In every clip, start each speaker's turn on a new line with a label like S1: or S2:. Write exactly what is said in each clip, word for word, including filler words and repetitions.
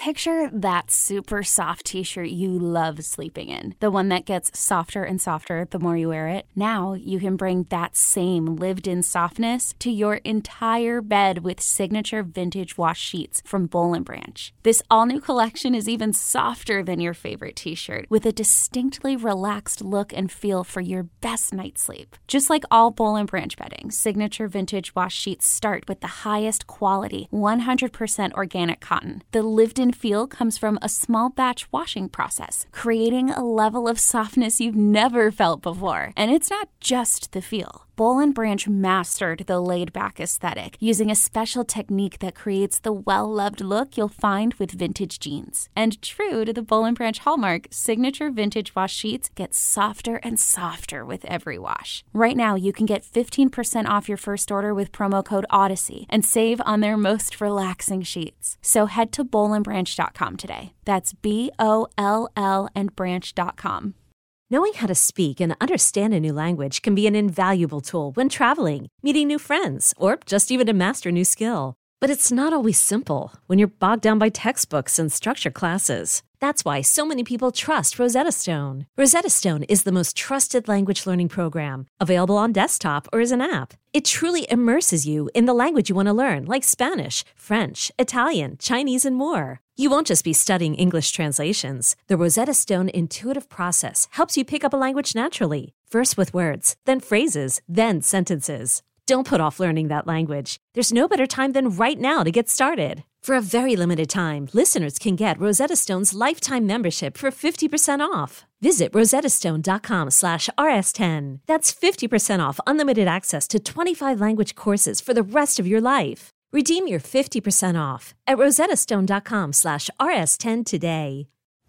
S1: Picture that super soft t-shirt you love sleeping in. The one that gets softer and softer the more you wear it. Now you can bring that same lived-in softness to your entire bed with signature vintage wash sheets from Boll and Branch. This all-new collection is even softer than your favorite t-shirt, with a distinctly relaxed look and feel for your best night's sleep. Just like all Boll and Branch bedding, signature vintage wash sheets start with the highest quality, one hundred percent organic cotton. The lived-in feel comes from a small batch washing process, creating a level of softness you've never felt before. And it's not just the feel. Boll and Branch mastered the laid-back aesthetic using a special technique that creates the well-loved look you'll find with vintage jeans. And true to the Boll and Branch hallmark, signature vintage wash sheets get softer and softer with every wash. Right now, you can get fifteen percent off your first order with promo code Odyssey and save on their most relaxing sheets. So head to boll and branch dot com today. That's B O L L and branch dot com.
S2: Knowing how to speak and understand a new language can be an invaluable tool when traveling, meeting new friends, or just even to master a new skill. But it's not always simple when you're bogged down by textbooks and structure classes. That's why so many people trust Rosetta Stone. Rosetta Stone is the most trusted language learning program, available on desktop or as an app. It truly immerses you in the language you want to learn, like Spanish, French, Italian, Chinese, and more. You won't just be studying English translations. The Rosetta Stone intuitive process helps you pick up a language naturally, first with words, then phrases, then sentences. Don't put off learning that language. There's no better time than right now to get started. For a very limited time, listeners can get Rosetta Stone's lifetime membership for fifty percent off. Visit rosettastone.com slash rs10. That's fifty percent off unlimited access to twenty-five language courses for the rest of your life. Redeem your fifty percent off at rosettastone.com slash rs10 today.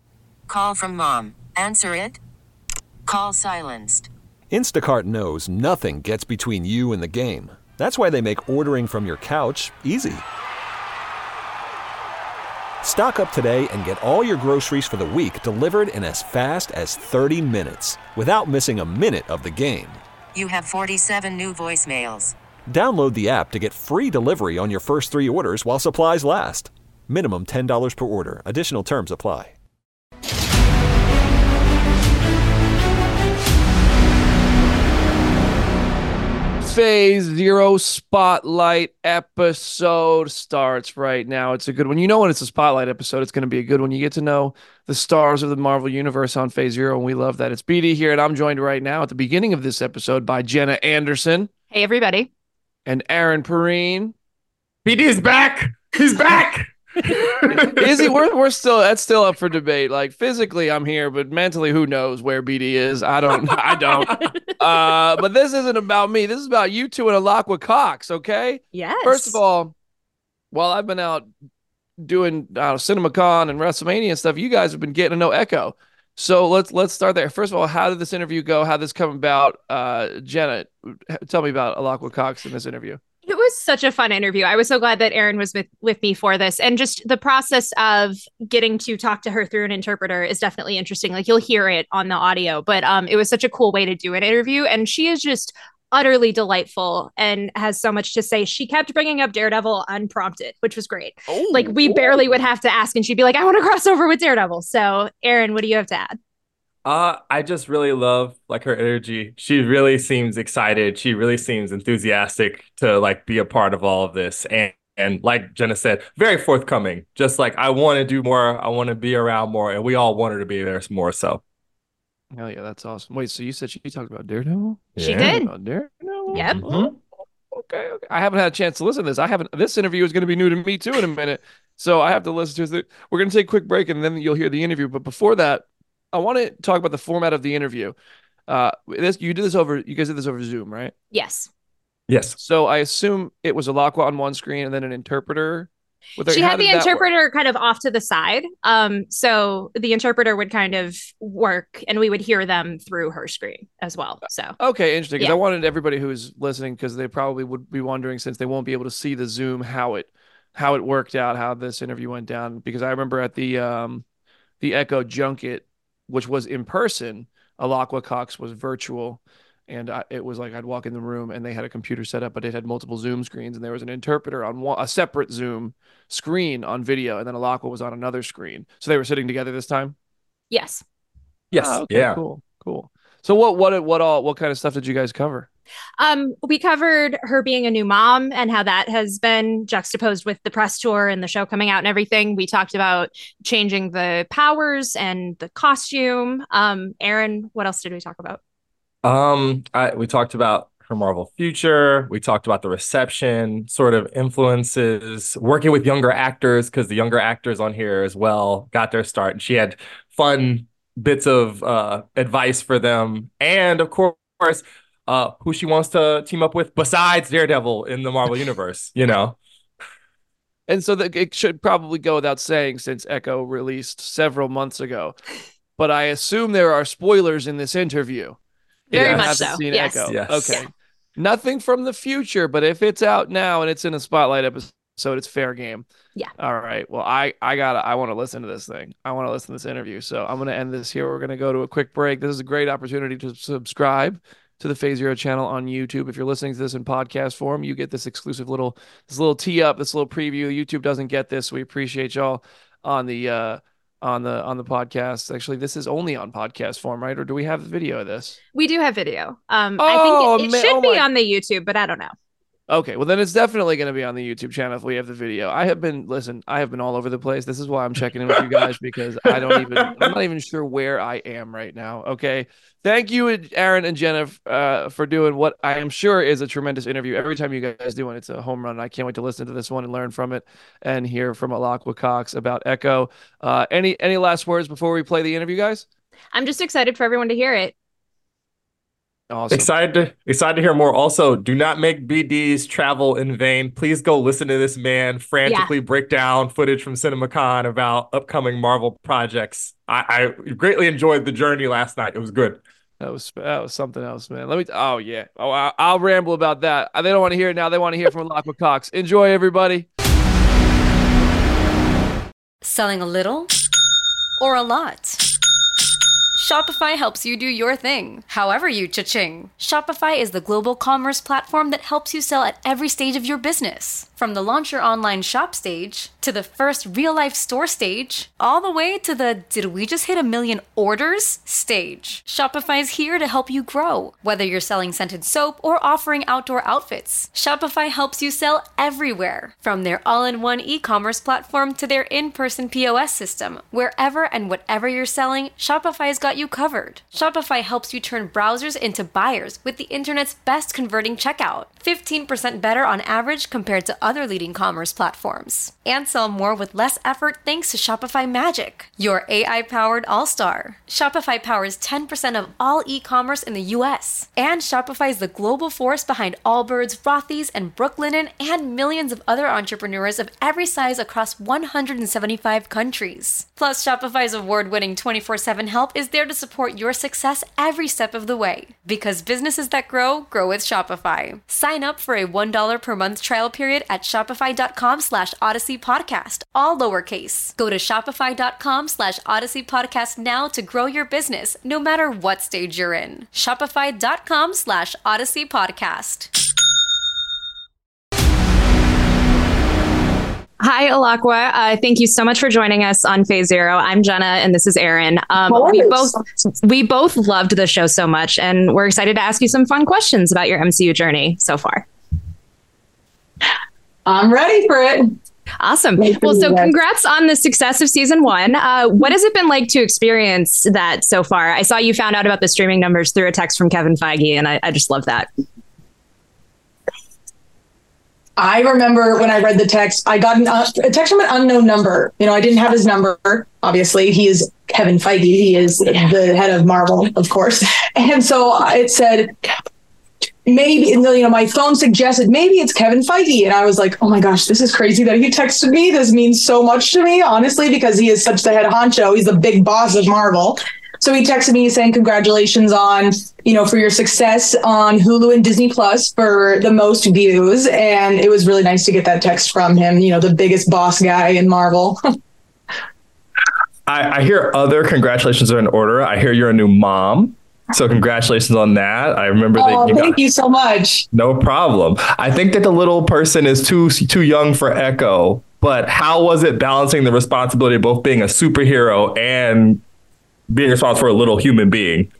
S3: Call from mom. Answer it. Call silenced.
S4: Instacart knows nothing gets between you and the game. That's why they make ordering from your couch easy. Stock up today and get all your groceries for the week delivered in as fast as thirty minutes without missing a minute of the game.
S3: You have forty-seven new voicemails.
S4: Download the app to get free delivery on your first three orders while supplies last. Minimum ten dollars per order. Additional terms apply.
S5: Phase Zero Spotlight episode starts right now. It's a good one. You know when it's a Spotlight episode, it's going to be a good one. You get to know the stars of the Marvel Universe on Phase Zero, and we love that. It's B D here, and I'm joined right now at the beginning of this episode by Jenna Anderson.
S6: Hey, everybody.
S5: And Aaron Perrine.
S7: B D is back. He's back.
S5: Is he? We're, we're still, that's still up for debate. Like, physically, I'm here, but mentally, who knows where B D is? I don't, I don't. Uh, but this isn't about me. This is about you two and Alaqua Cox, okay?
S6: Yes.
S5: First of all, while I've been out doing uh, CinemaCon and WrestleMania and stuff, you guys have been getting to know Echo. So let's let's start there. First of all, how did this interview go? How did this come about? Uh, Jenna, tell me about Alaqua Cox in this interview.
S6: It was such a fun interview. I was so glad that Aaron was with, with me for this. And just the process of getting to talk to her through an interpreter is definitely interesting. Like, you'll hear it on the audio, but um, it was such a cool way to do an interview. And she is just utterly delightful and has so much to say. She kept bringing up Daredevil unprompted, which was great. Oh, like, we barely would have to ask and she'd be like, I want to cross over with Daredevil. So Aaron, what do you have to add?
S7: Uh, I just really love like her energy. She really seems excited. She really seems enthusiastic to like be a part of all of this. And and like Jenna said, very forthcoming. Just like, I want to do more. I want to be around more. And we all want her to be there more. So.
S5: Hell yeah, that's awesome. Wait, so you said she talked about Daredevil?
S6: She
S7: yeah.
S6: did.
S5: About Daredevil?
S6: Yep.
S5: Mm-hmm. Okay, okay. I haven't had a chance to listen to this. I haven't. This interview is going to be new to me too in a minute. So I have to listen to it. We're going to take a quick break and then you'll hear the interview. But before that, I want to talk about the format of the interview. Uh, this you did this over. You guys did this over Zoom, right?
S6: Yes.
S7: Yes.
S5: So I assume it was Alaqua on one screen and then an interpreter.
S6: She had the interpreter kind of off to the side. Um, so the interpreter would kind of work and we would hear them through her screen as well. So
S5: okay, interesting. Because
S6: yeah.
S5: I wanted everybody who's listening, because they probably would be wondering, since they won't be able to see the Zoom, how it how it worked out, how this interview went down. Because I remember at the um the Echo Junket, which was in person, Alaqua Cox was virtual. And I, it was like I'd walk in the room and they had a computer set up, but it had multiple Zoom screens, and there was an interpreter on one, a separate Zoom screen on video, and then Alakwa was on another screen. So they were sitting together this time?
S6: Yes.
S7: Yes.
S5: Oh, okay,
S7: yeah.
S5: Cool. Cool. So what what what all what kind of stuff did you guys cover?
S6: Um, we covered her being a new mom and how that has been juxtaposed with the press tour and the show coming out and everything. We talked about changing the powers and the costume. Um, Aaron, what else did we talk about?
S7: Um, I, we talked about her Marvel future. We talked about the reception, sort of influences, working with younger actors, because the younger actors on here as well got their start. And she had fun bits of uh, advice for them. And of course, uh, who she wants to team up with besides Daredevil in the Marvel Universe, you know?
S5: And so the, it should probably go without saying, since Echo released several months ago, but I assume there are spoilers in this interview.
S6: Very
S5: Yeah, I
S6: much
S5: haven't
S6: so.
S5: seen
S6: Yes.
S5: Echo.
S7: Yes.
S5: Okay.
S6: Yeah.
S5: Nothing from the future, but if it's out now and it's in a Spotlight episode, it's fair game.
S6: Yeah.
S5: All right. Well, I I got I want to listen to this thing. I want to listen to this interview. So I'm going to end this here. We're going to go to a quick break. This is a great opportunity to subscribe to the Phase Zero channel on YouTube. If you're listening to this in podcast form, you get this exclusive little this little tee up, this little preview. YouTube doesn't get this. We appreciate y'all on the uh on the on the podcast. Actually, this is only on podcast form, right? Or do we have the video of this?
S6: We do have video. Um,
S5: Oh,
S6: I think it, it
S5: man-
S6: should
S5: oh
S6: be
S5: my-
S6: on the YouTube, but I don't know.
S5: Okay, well then it's definitely going to be on the YouTube channel if we have the video. I have been listen, I have been all over the place. This is why I'm checking in with you guys, because I don't even I'm not even sure where I am right now. Okay. Thank you, Aaron and Jenna, uh, for doing what I am sure is a tremendous interview. Every time you guys do one, it's a home run. I can't wait to listen to this one and learn from it and hear from Alakwa Cox about Echo. Uh, any any last words before we play the interview, guys?
S6: I'm just excited for everyone to hear it.
S5: Awesome.
S7: Excited to excited to hear more. Also, do not make B Ds travel in vain. Please go listen to this man frantically yeah. break down footage from CinemaCon about upcoming Marvel projects. I, I greatly enjoyed the journey last night. It was good.
S5: That was that was something else, man. Let me. Oh yeah. Oh, I'll, I'll ramble about that. They don't want to hear it now. They want to hear from Alakwa Cox. Enjoy, everybody.
S8: Selling a little or a lot? Shopify helps you do your thing, however you cha-ching. Shopify is the global commerce platform that helps you sell at every stage of your business. From the launch your online shop stage, to the first real-life store stage, all the way to the did we just hit a million orders stage. Shopify's here to help you grow. Whether you're selling scented soap or offering outdoor outfits, Shopify helps you sell everywhere. From their all-in-one e-commerce platform to their in-person P O S system, wherever and whatever you're selling, Shopify's got you covered. Shopify helps you turn browsers into buyers with the internet's best converting checkout. fifteen percent better on average compared to other leading commerce platforms. And sell more with less effort thanks to Shopify Magic, your A I-powered all-star. Shopify powers ten percent of all e-commerce in the U S. And Shopify is the global force behind Allbirds, Rothy's, and Brooklinen, and millions of other entrepreneurs of every size across one hundred seventy-five countries. Plus, Shopify's award-winning twenty-four seven help is there to support your success every step of the way. Because businesses that grow, grow with Shopify. Sign up for a one dollar per month trial period at shopify.com slash Odyssey Podcast, all lowercase. Go to shopify.com slash Odyssey Podcast now to grow your business, no matter what stage you're in. Shopify.com slash Odyssey Podcast.
S6: Hi, Alakwa. Uh, thank you so much for joining us on Phase Zero. I'm Jenna, and this is Aaron. Um, we both we both loved the show so much, and we're excited to ask you some fun questions about your M C U journey so far.
S9: I'm ready for it.
S6: Awesome. Well, so congrats on the success of season one. Uh, what has it been like to experience that so far? I saw you found out about the streaming numbers through a text from Kevin Feige, and I, I just love that.
S9: I remember when I read the text, I got an, uh, a text from an unknown number. You know, I didn't have his number. Obviously, he is Kevin Feige. He is the head of Marvel, of course. And so it said, maybe, you know, my phone suggested maybe it's Kevin Feige. And I was like, oh my gosh, this is crazy that he texted me. This means so much to me, honestly, because he is such the head honcho. He's the big boss of Marvel. So he texted me saying, congratulations on, you know, for your success on Hulu and Disney Plus for the most views. And it was really nice to get that text from him, you know, the biggest boss guy in Marvel.
S7: I, I hear other congratulations are in order. I hear you're a new mom. So congratulations on that. I remember
S9: oh,
S7: that. You
S9: thank
S7: got,
S9: you so much.
S7: No problem. I think that the little person is too too young for Echo, but how was it balancing the responsibility of both being a superhero and being responsible for a little human being?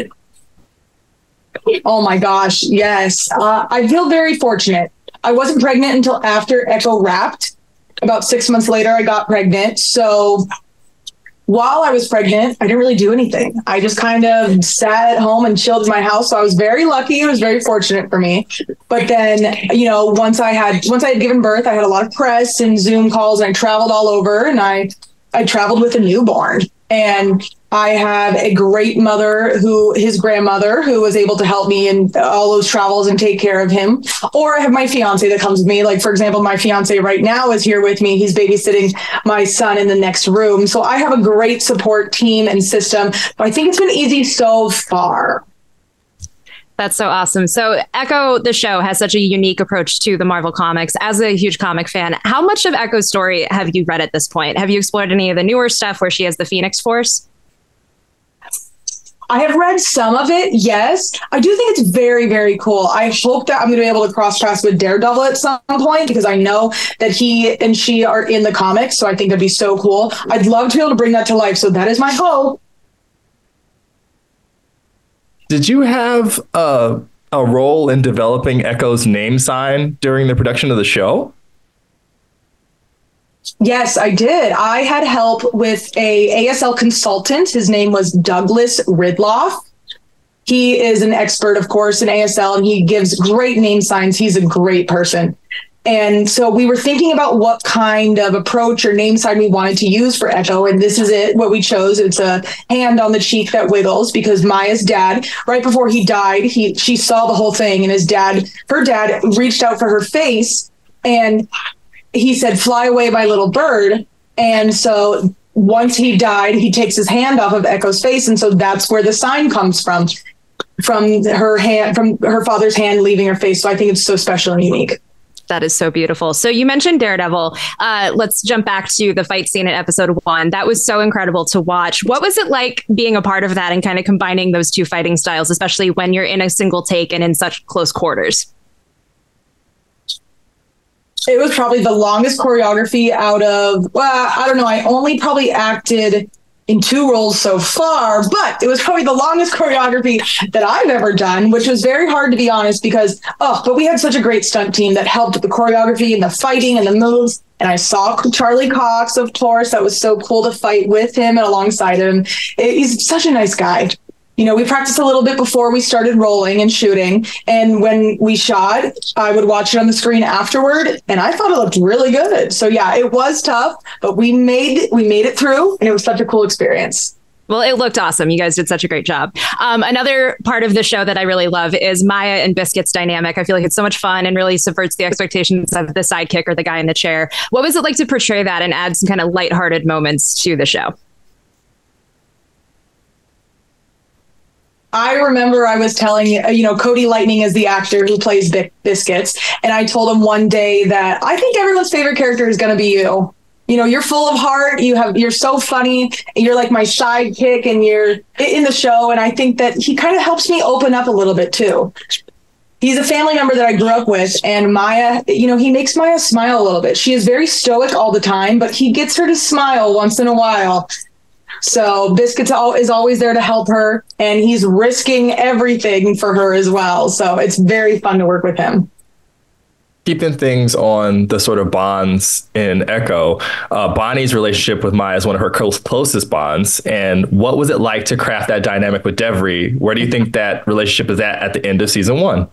S9: Oh my gosh, yes. Uh, I feel very fortunate. I wasn't pregnant until after Echo wrapped. About six months later, I got pregnant. So while I was pregnant, I didn't really do anything. I just kind of sat at home and chilled in my house. So I was very lucky. It was very fortunate for me. But then, you know, once I had once I had given birth, I had a lot of press and Zoom calls, and I traveled all over, and I I traveled with a newborn. And I have a great mother who, his grandmother, who was able to help me in all those travels and take care of him. Or I have my fiance that comes with me. Like, for example, my fiance right now is here with me. He's babysitting my son in the next room. So I have a great support team and system. But I think it's been easy so far.
S6: That's so awesome. So Echo, the show, has such a unique approach to the Marvel comics. As a huge comic fan, how much of Echo's story have you read at this point? Have you explored any of the newer stuff where she has the Phoenix Force?
S9: I have read some of it, yes. I do think it's very, very cool. I hope that I'm going to be able to cross paths with Daredevil at some point, because I know that he and she are in the comics. So I think that'd be so cool. I'd love to be able to bring that to life. So that is my hope.
S7: Did you have a, a role in developing Echo's name sign during the production of the show?
S9: Yes, I did. I had help with a A S L consultant. His name was Douglas Ridloff. He is an expert, of course, in A S L, and he gives great name signs. He's a great person. And so we were thinking about what kind of approach or name sign we wanted to use for Echo. And this is it, what we chose. It's a hand on the cheek that wiggles, because Maya's dad, right before he died, he she saw the whole thing. And his dad, her dad reached out for her face, and he said, "Fly away, my little bird." And so once he died, he takes his hand off of Echo's face. And so that's where the sign comes from, from her hand, from her father's hand leaving her face. So I think it's so special and unique.
S6: That is so beautiful. So you mentioned Daredevil. Uh, let's jump back to the fight scene in episode one. That was so incredible to watch. What was it like being a part of that and kind of combining those two fighting styles, especially when you're in a single take and in such close quarters?
S9: It was probably the longest choreography out of, well, I don't know. I only probably acted in two roles so far, but it was probably the longest choreography that I've ever done, which was very hard, to be honest, because, oh, but we had such a great stunt team that helped with the choreography and the fighting and the moves. And I saw Charlie Cox, of course. That was so cool to fight with him and alongside him. He's such a nice guy. You know, we practiced a little bit before we started rolling and shooting. And when we shot, I would watch it on the screen afterward, and I thought it looked really good. So yeah, it was tough, but we made we made it through, and it was such a cool experience.
S6: Well, it looked awesome. You guys did such a great job. Um, another part of the show that I really love is Maya and Biscuit's dynamic. I feel like it's so much fun and really subverts the expectations of the sidekick or the guy in the chair. What was it like to portray that and add some kind of lighthearted moments to the show?
S9: I remember I was telling, you know, Cody Lightning is the actor who plays B- Biscuits. And I told him one day that I think everyone's favorite character is going to be you. You know, you're full of heart. You have, you're so funny. You're like my sidekick, and you're in the show. And I think that he kind of helps me open up a little bit too. He's a family member that I grew up with, and Maya, you know, he makes Maya smile a little bit. She is very stoic all the time, but he gets her to smile once in a while. So Biscuits is always there to help her, and he's risking everything for her as well. So it's very fun to work with him.
S7: Keeping things on the sort of bonds in Echo, uh, Bonnie's relationship with Maya is one of her close, closest bonds. And what was it like to craft that dynamic with Devry? Where do you think that relationship is at at the end of season one?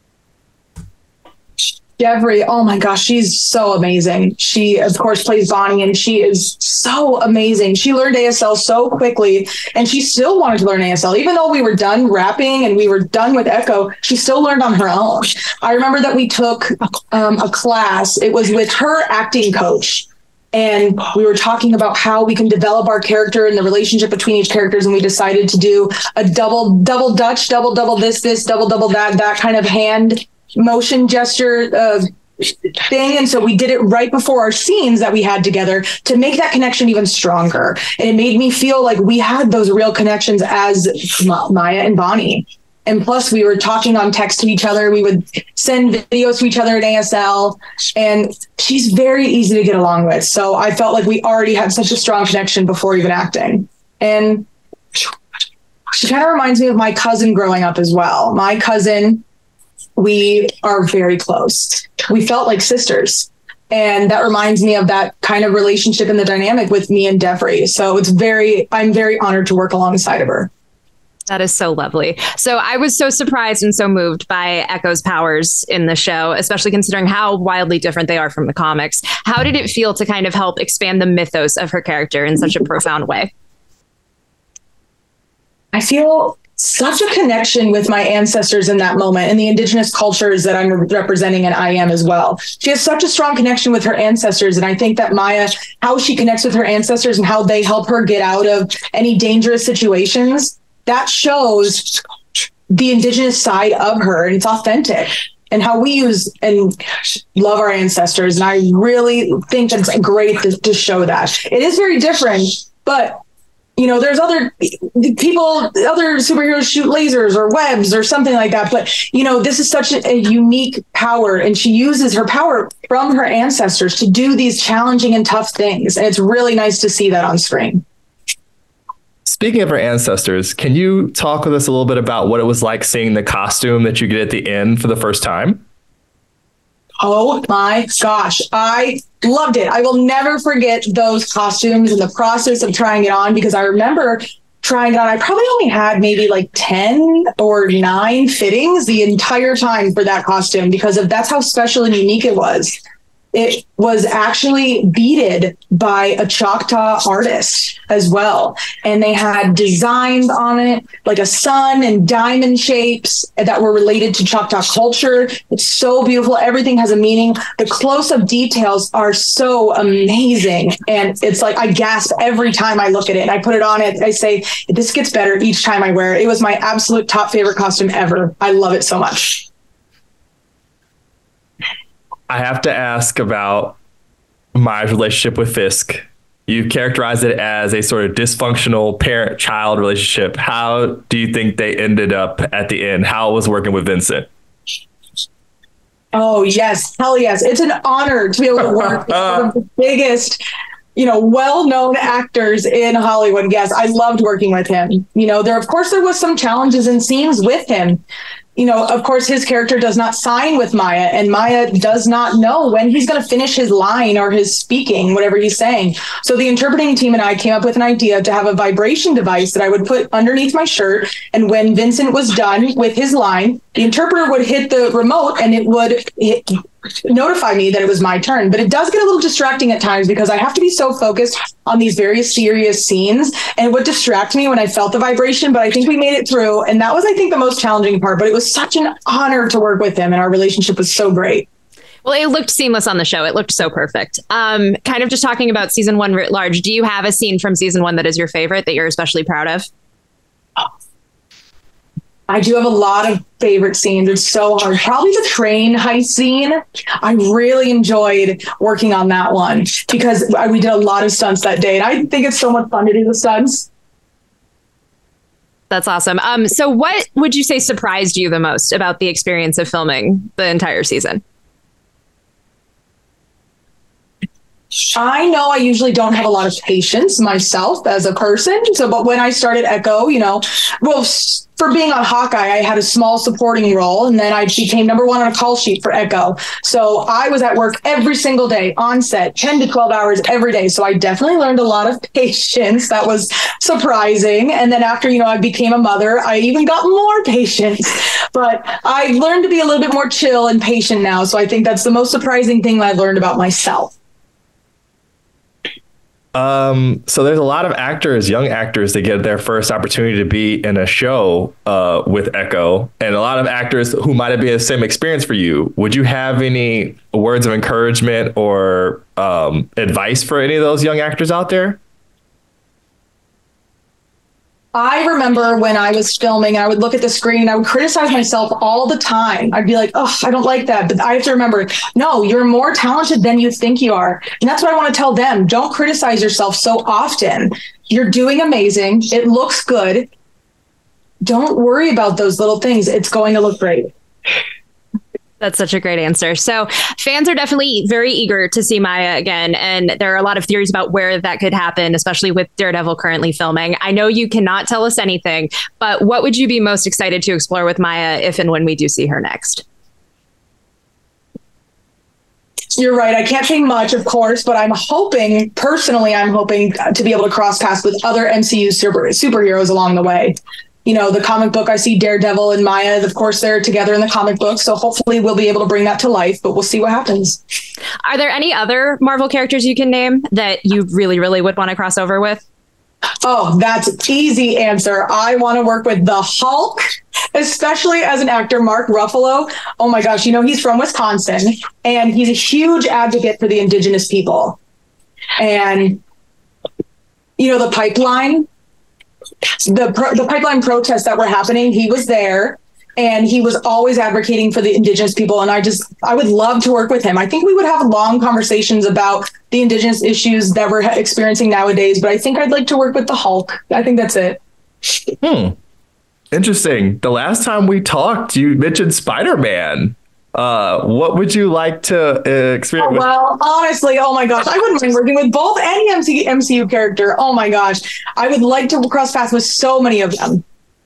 S9: Devry, oh my gosh, she's so amazing. She, of course, plays Bonnie, and she is so amazing. She learned A S L so quickly, and she still wanted to learn A S L. Even though we were done rapping and we were done with Echo, she still learned on her own. I remember that we took um, a class. It was with her acting coach. And we were talking about how we can develop our character and the relationship between each characters. And we decided to do a double, double Dutch, double, double this, this, double, double that, that kind of hand motion gesture uh, thing. And so we did it right before our scenes that we had together to make that connection even stronger. And it made me feel like we had those real connections as Ma- Maya and Bonnie. And plus, we were talking on text to each other. We would send videos to each other in A S L. And she's very easy to get along with. So I felt like we already had such a strong connection before even acting. And she kind of reminds me of my cousin growing up as well. My cousin, we are very close. We felt like sisters. And that reminds me of that kind of relationship and the dynamic with me and Devry. So it's very, I'm very honored to work alongside of her.
S6: That is so lovely. So I was so surprised and so moved by Echo's powers in the show, especially considering how wildly different they are from the comics. How did it feel to kind of help expand the mythos of her character in such a profound way?
S9: I feel such a connection with my ancestors in that moment and the indigenous cultures that I'm representing, and I am as well. She has such a strong connection with her ancestors. And I think that Maya, how she connects with her ancestors and how they help her get out of any dangerous situations, that shows the indigenous side of her, and it's authentic, and how we use and love our ancestors. And I really think that's great to, to show that. It is very different, but you know, there's other people, other superheroes shoot lasers or webs or something like that. But, you know, this is such a, a unique power, and she uses her power from her ancestors to do these challenging and tough things. And it's really nice to see that on screen.
S7: Speaking of her ancestors, can you talk with us a little bit about what it was like seeing the costume that you get at the end for the first time?
S9: Oh my gosh, I loved it. I will never forget those costumes and the process of trying it on, because I remember trying it on. I probably only had maybe like ten or nine fittings the entire time for that costume, because of that's how special and unique it was. It was actually beaded by a Choctaw artist as well. And they had designs on it, like a sun and diamond shapes that were related to Choctaw culture. It's so beautiful. Everything has a meaning. The close-up details are so amazing. And it's like I gasp every time I look at it. And I put it on it. I say, this gets better each time I wear it. It was my absolute top favorite costume ever. I love it so much.
S7: I have to ask about Maya's relationship with Fisk. You characterize it as a sort of dysfunctional parent-child relationship. How do you think they ended up at the end? How it was working with Vincent?
S9: Oh, yes. Hell yes. It's an honor to be able to work with one of the biggest, you know, well-known actors in Hollywood. Yes, I loved working with him. You know, there, of course, there was some challenges and scenes with him. You know, of course, his character does not sign with Maya, and Maya does not know when he's going to finish his line or his speaking, whatever he's saying. So the interpreting team and I came up with an idea to have a vibration device that I would put underneath my shirt. And when Vincent was done with his line, the interpreter would hit the remote and it would hit, notify me that it was my turn. But it does get a little distracting at times because I have to be so focused on these very serious scenes, and it would distract me when I felt the vibration. But I think we made it through, and that was, I think, the most challenging part. But it was such an honor to work with him, and our relationship was so great.
S6: Well, it looked seamless on the show. It looked so perfect. Um, kind of just talking about season one writ large, do you have a scene from season one that is your favorite that you're especially proud of?
S9: I do have a lot of favorite scenes. It's so hard. Probably the train heist scene. I really enjoyed working on that one because we did a lot of stunts that day. And I think it's so much fun to do the stunts.
S6: That's awesome. Um, so what would you say surprised you the most about the experience of filming the entire season?
S9: I know I usually don't have a lot of patience myself as a person. So, but when I started Echo, you know, well, for being on Hawkeye, I had a small supporting role, and then I became number one on a call sheet for Echo. So I was at work every single day on set, ten to twelve hours every day. So I definitely learned a lot of patience. That was surprising. And then after, you know, I became a mother, I even got more patience. But I learned to be a little bit more chill and patient now. So I think that's the most surprising thing I've learned about myself.
S7: Um, so there's a lot of actors, young actors, that get their first opportunity to be in a show uh, with Echo, and a lot of actors who might have been the same experience for you. Would you have any words of encouragement or um, advice for any of those young actors out there?
S9: I remember when I was filming, I would look at the screen, I would criticize myself all the time. I'd be like, oh, I don't like that. But I have to remember, no, you're more talented than you think you are. And that's what I want to tell them. Don't criticize yourself so often. You're doing amazing. It looks good. Don't worry about those little things. It's going to look great.
S6: That's such a great answer. So fans are definitely very eager to see Maya again. And there are a lot of theories about where that could happen, especially with Daredevil currently filming. I know you cannot tell us anything, but what would you be most excited to explore with Maya if and when we do see her next?
S9: You're right. I can't say much, of course, but I'm hoping, personally, I'm hoping to be able to cross paths with other M C U super, superheroes along the way. You know, the comic book, I see Daredevil and Maya, of course, they're together in the comic book. So hopefully we'll be able to bring that to life, but we'll see what happens.
S6: Are there any other Marvel characters you can name that you really, really would want to cross over with?
S9: Oh, that's an easy answer. I want to work with the Hulk, especially as an actor, Mark Ruffalo. Oh my gosh, you know, he's from Wisconsin and he's a huge advocate for the indigenous people. And, you know, the pipeline, the pro- the pipeline protests that were happening, he was there and he was always advocating for the indigenous people. And I just, I would love to work with him. I think we would have long conversations about the indigenous issues that we're experiencing nowadays, but I think I'd like to work with the Hulk. I think that's it.
S7: Hmm. Interesting. The last time we talked, you mentioned Spider-Man. Uh, what would you like to uh, experience?
S9: Oh,
S7: with-
S9: well, honestly, oh my gosh, I wouldn't mind working with both any M C- M C U character. Oh my gosh, I would like to cross paths with so many of them.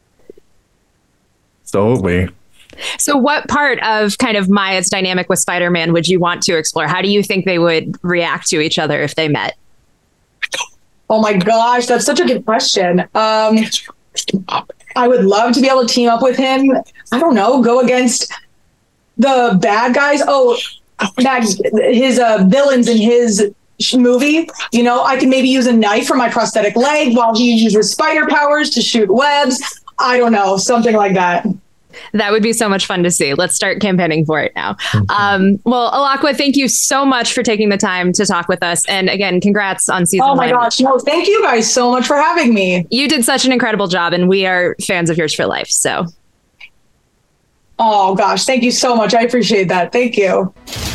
S7: So would we.
S6: So what part of kind of Maya's dynamic with Spider-Man would you want to explore? How do you think they would react to each other if they met?
S9: Oh my gosh, that's such a good question. Um, I would love to be able to team up with him. I don't know, go against the bad guys. Oh, his uh, villains in his movie. You know, I can maybe use a knife for my prosthetic leg while he uses spider powers to shoot webs. I don't know, something like that.
S6: That would be so much fun to see. Let's start campaigning for it now. Mm-hmm. Um, well, Alakwa, thank you so much for taking the time to talk with us. And again, congrats on season one.
S9: Oh my
S6: one.
S9: gosh. No, thank you guys so much for having me.
S6: You did such an incredible job and we are fans of yours for life. So.
S9: Oh gosh, thank you so much. I appreciate that. Thank you.